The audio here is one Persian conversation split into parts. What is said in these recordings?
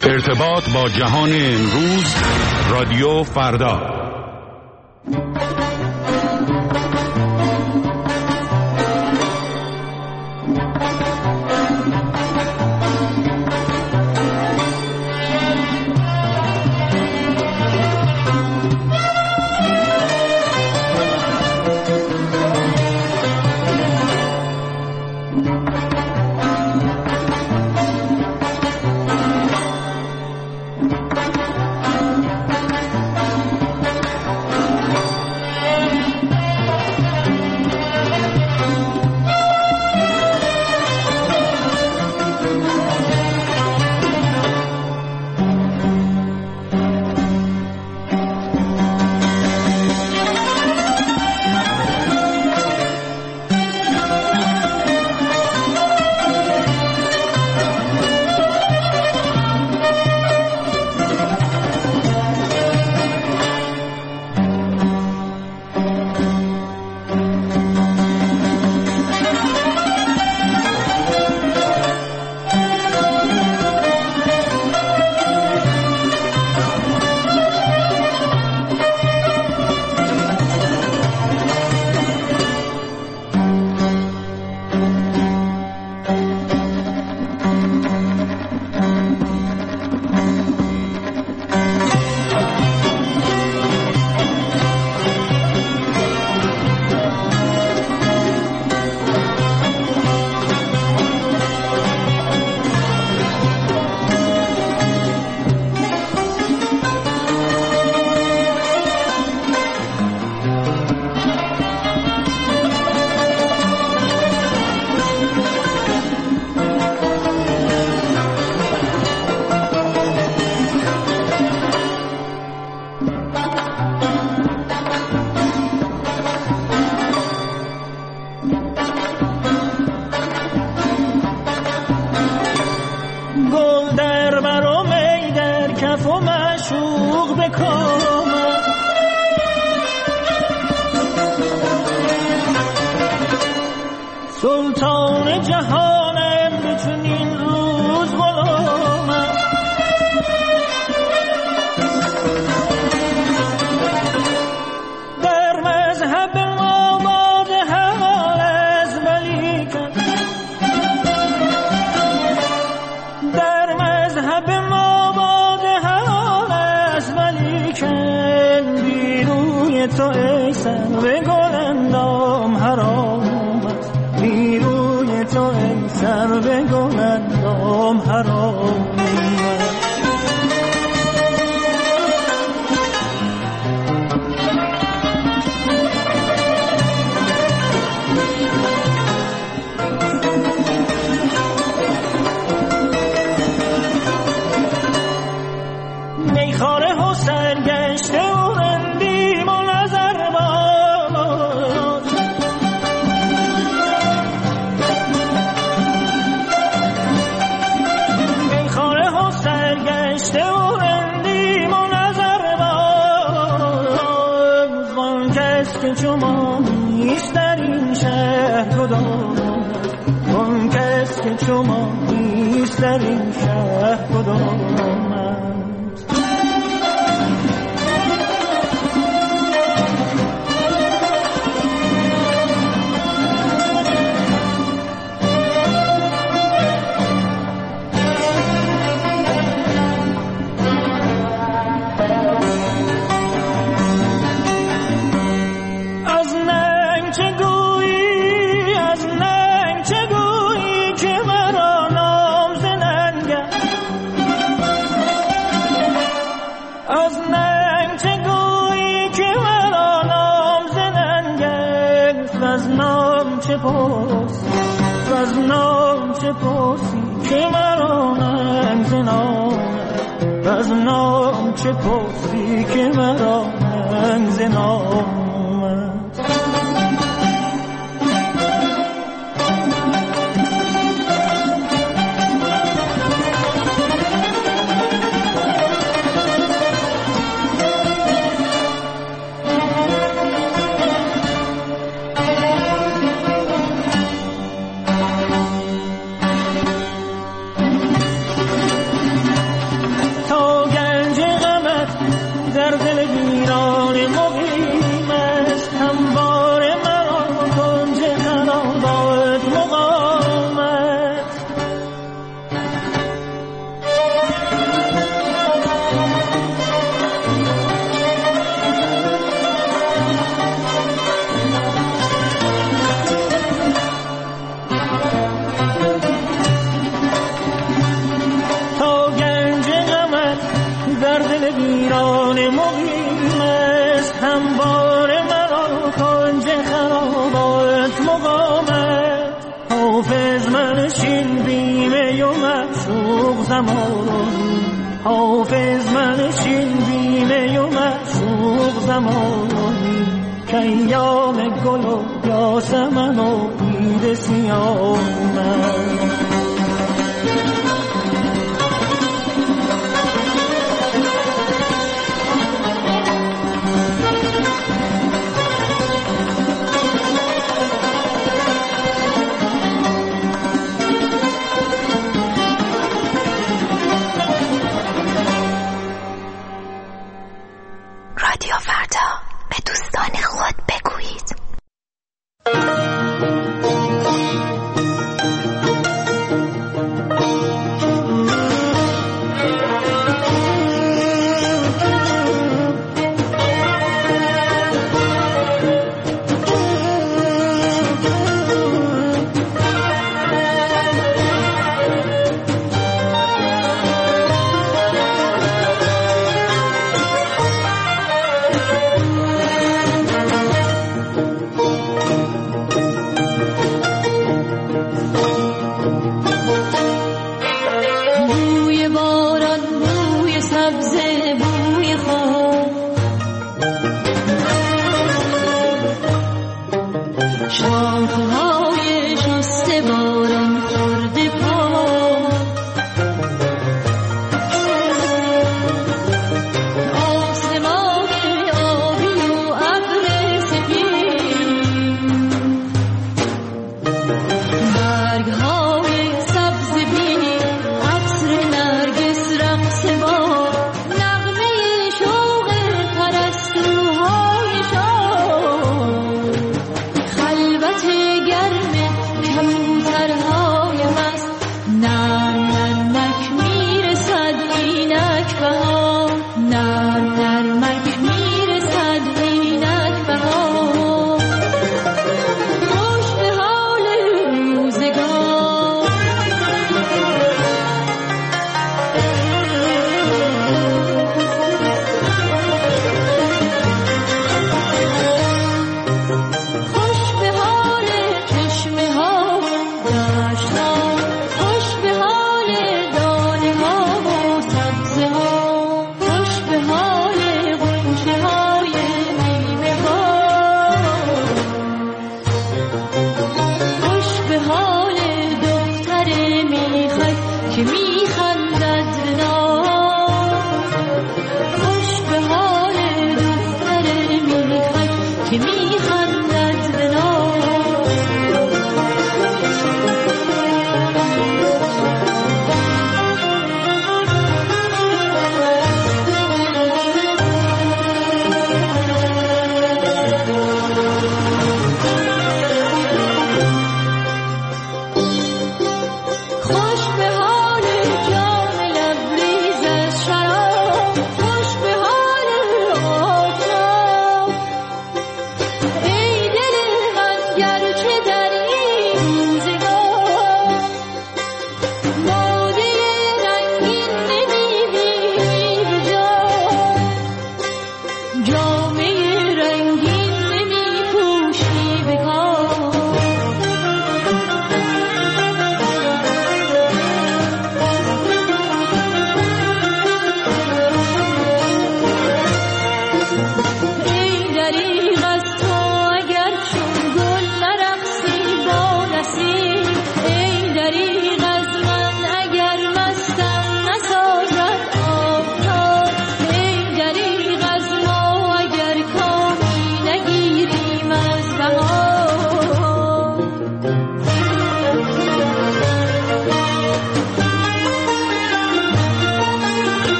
ارتباط با جهان امروز، رادیو فردا. سلطان جهانم بتونین روز غلامم، در مذهب ما باد حلال از ولیکن، در مذهب ما باد حلال از ولیکن، بیروی تو ای سر به گلندام حرام، تو ای سر به گلندام حرام. میخاره و سرگشته و رندیم و نظر باز، میخاره و سرگشته و رندیم و نظر باز، وان کس که شما نیست در این شهر کدام، وان کس که شما نیست در این شهر کدام. از نام چه پرسی که مرا ننگ زنام، از نام چه پرسی که مرا ننگ زنام. ایران مقیم است همواره مرا کنج خرابات مقامت حافظ منشین بیمه و معشوق زمان حافظ منشین بیمه و معشوق زمانی که ایام گل و یاسمن و عید سیامن رادیو فردا، به دوستان خود بگویید.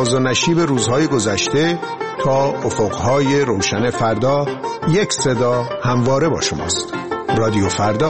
ناز و نشیب روزهای گذشته تا افقهای روشن فردا، یک صدا همواره با شماست. رادیو فردا.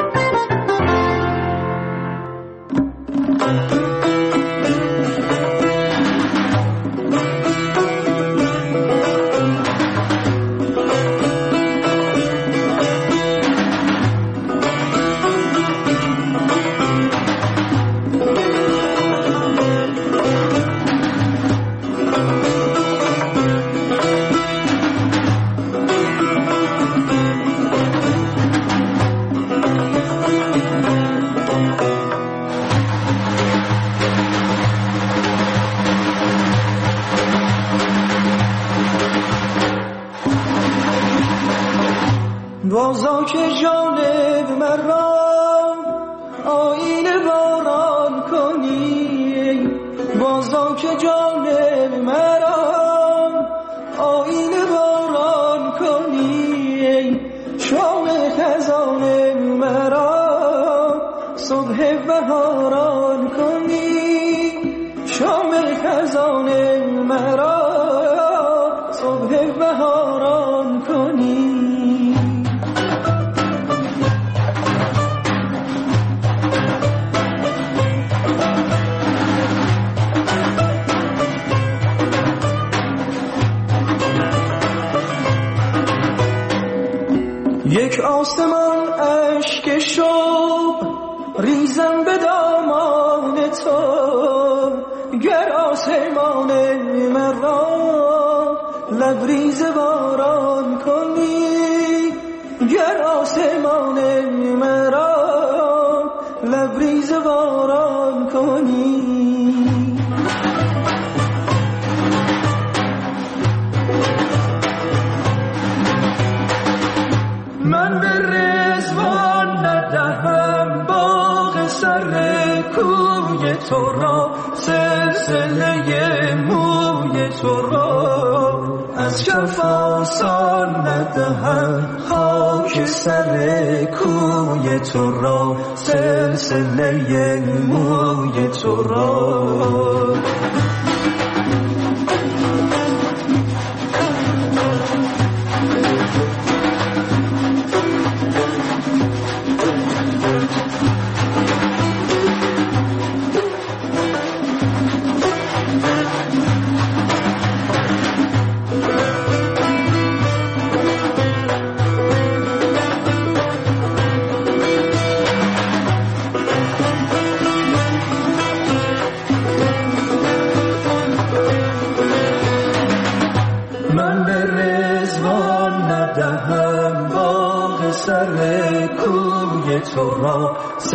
بازا که جانب مرا آینه باران کنی، بازا که جانب مرا آینه باران کنی، شام خزان مرا صبح بهاران کنی، شام خزان مرا صبح بهاران کنی. یک آسمان اشک شوق ریزم به دامان تو، گر آسمان مرا لبریز باران کنی، گر آسمان مرا لبریز باران کنی. من به رضوان ندهم باغ سر کوی تو را، سلسله موی تو را از شفاسان ندهم، خاک سر کوی تو را سلسله موی تو را. من به رضوان ندهم باغ سر کوی تو را،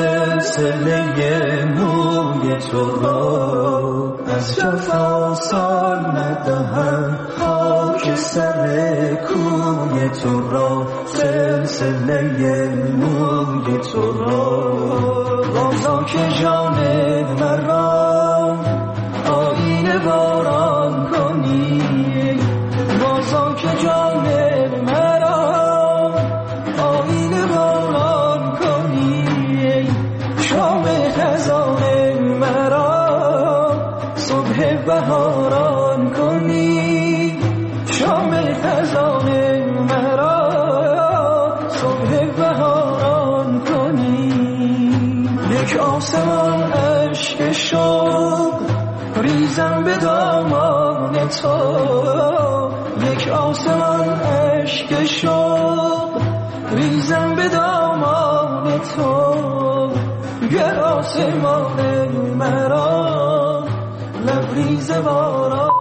سلسله موی تو را از شفاسان ندهم، خاک سر کوی تو را سلسله موی تو را. بازا که جان مرا آینه باران کنی، بازا که جان مرا آینه باران کنی، شام خزان مرا صبح بهاران کنی، شام خزان مرا صبح بهاران کنی. یک آسمان اشک شوق ریزم به دامان تو، یک آسمان اشک شوق ریزم به دامان تو، گر آسمان مرا لبریز باران